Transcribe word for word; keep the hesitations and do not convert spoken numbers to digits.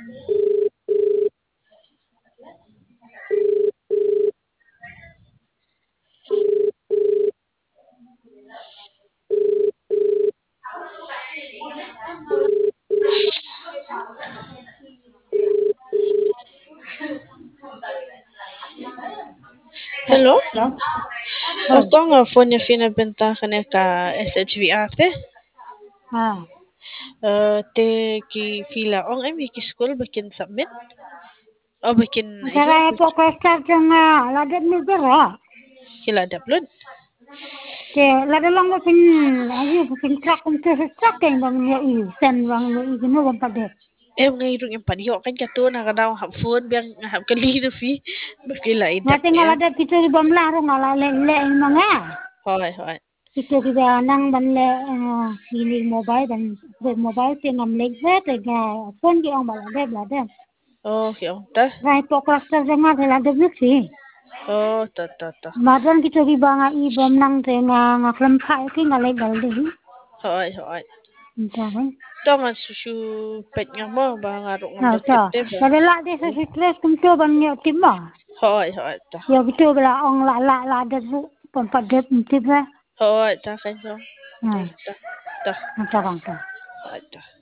Hello? Hello? Oh, Ako nga phone niya finabenta ka niya ka S H V ate. ah. Uh, te ki fila ong ay ki school bakin submit. O bakin ayo Saya po kasar nga lagat mo dara. kila upload. Ke lada lang mo pin ayo pin track kung sa track kay bang niya i sen bang mo i gino bang pade. Eh ngay rung yung paniyo kan kato na kadaw hap phone biyang hap kali na fi. Bakila idap Ngati nga niya. lada pito di bam laro nga lale le mga. Hoy hoy. Pito di ba nang ban le ini mobile dan mobile te ngam le te ga phone di ang bala de bala de. Oh, yung ta. Rai po kasar nga lada bisi. Oh, ta ta ta. Madan kita di banga i bam nang te nga nga klam khai ki nga le gal de. Hoy hoy. Entah kan. Tama susu pet nga mo ba nga rung ang Nah, bakit so, diba? kada la de sa stress kum to ban nyo timba. Hoy hoy ta. Ya betul bela ong la la la de bu pon padet timba. Hoy ta kanyo. Nah, Ta ta. macam apa? Hoy ta.